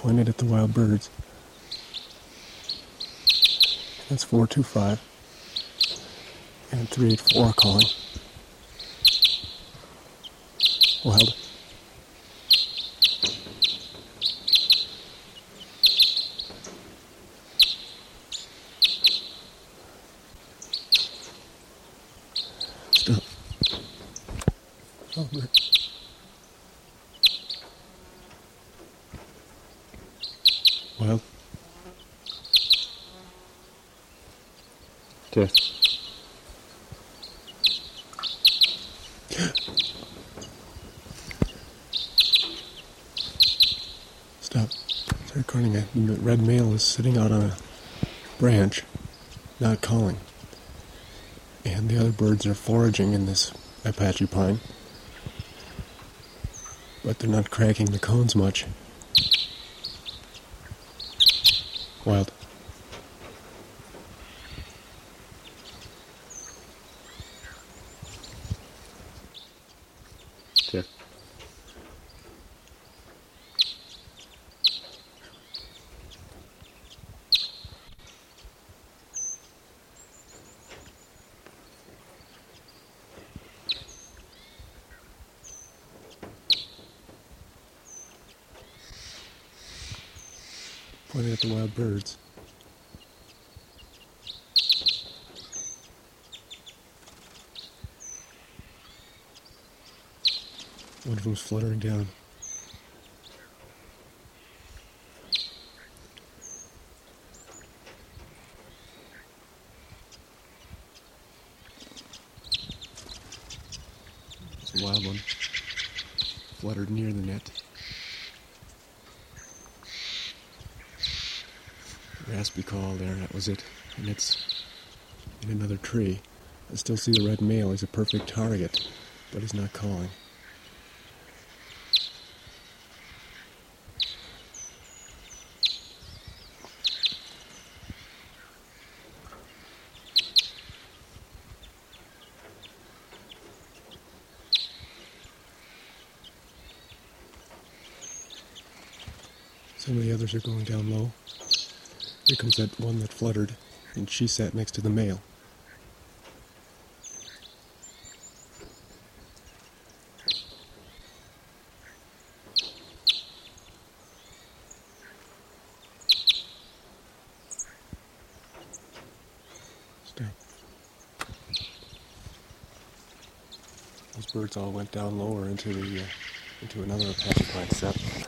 pointed at the wild birds. That's 425 and 384 calling. Wild. Stop. Oh, bird. Wild. Death. Stop. It's recording it. The red male is sitting out on a branch, not calling. And the other birds are foraging in this Apache pine. But they're not cracking the cones much. Wild. Death. Pointing at the wild birds. One of them's fluttering down. It's a wild one. Fluttered near the net. Raspy call there, that was it. And it's in another tree. I still see the red male. He's a perfect target, but he's not calling. Some of the others are going down low. Here comes that one that fluttered, and she sat next to the male. Stop. Those birds all went down lower into another Apache pine set.